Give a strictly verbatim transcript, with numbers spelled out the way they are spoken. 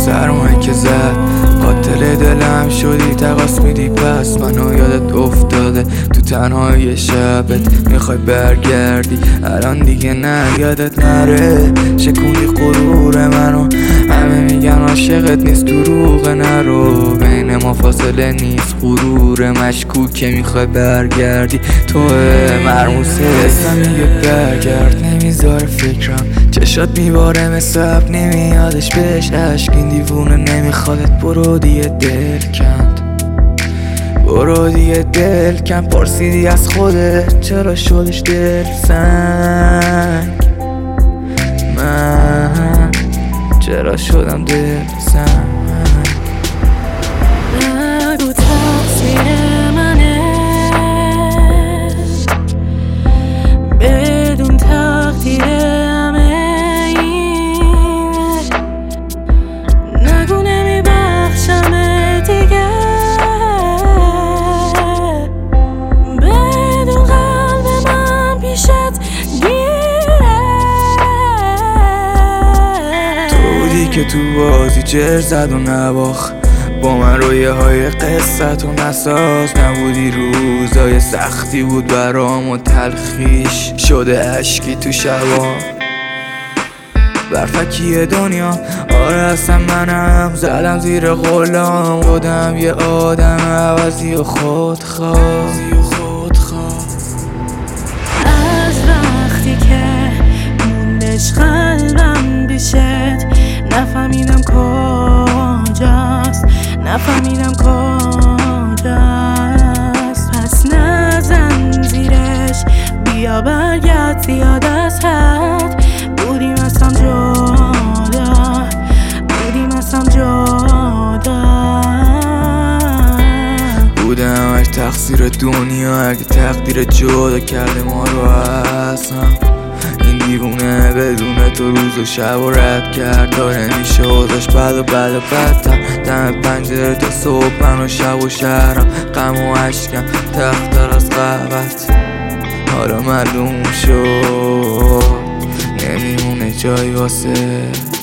سرمایی که زد قاتل دلم شدی، تقاس میدی پس منو یادت افتاده تو تنهای شبت میخوای برگردی الان دیگه نه یادت نره، شکوندی غرور منو، همه میگن عاشقت نیست دروغ نرو، بین ما فاصله نیست غرور مشکوک که میخوای برگردی توه مرموزه اسم میگه برگرد نمیذاره فکرم، چشات میباره مثل اب نمیادش بهش عشق، این دیوونه نمیخوادت برو دیگه دل کند، برو دیگه دل کند، پرسیدی از خودت چرا شدش دل سنگ، من چرا شدم دل سنگ. نگو تقصیر منه بدون تقدیر همه اینه، نگو نمیبخشم دیگه بدون قلب من پیشت گیره، تو بودی که تو بازی جر زد و نباخ با من رویه های قصت و نساز، نبودی روزای سختی بود برام و تلخیش شده عشقی تو شبام، برفکی دنیا آره اصلا منم زدم زیر غلام، بودم یه آدم عوضی و خودخواه از وقتی که موندش قلبم پیشت نفهمیدم کجاست، نفهمیدم کجاست، پس نزن زیرش بیا برگرد زیاد از حد، بودیم اصلا جدا، بودیم اصلا جدا، بوده همش تقصیر دنیا اگه تقدیر جدا کرده ما رو اصلا، این دیوونه بدون تو روز و شب و رد کرد داره میشه اوزاش بد و بد و بدتر، دم پنجره تا صبح من و شب و شهرم غم و عشقم تختر از قهوت، حالا معلوم شد نمیمونه جایی واسه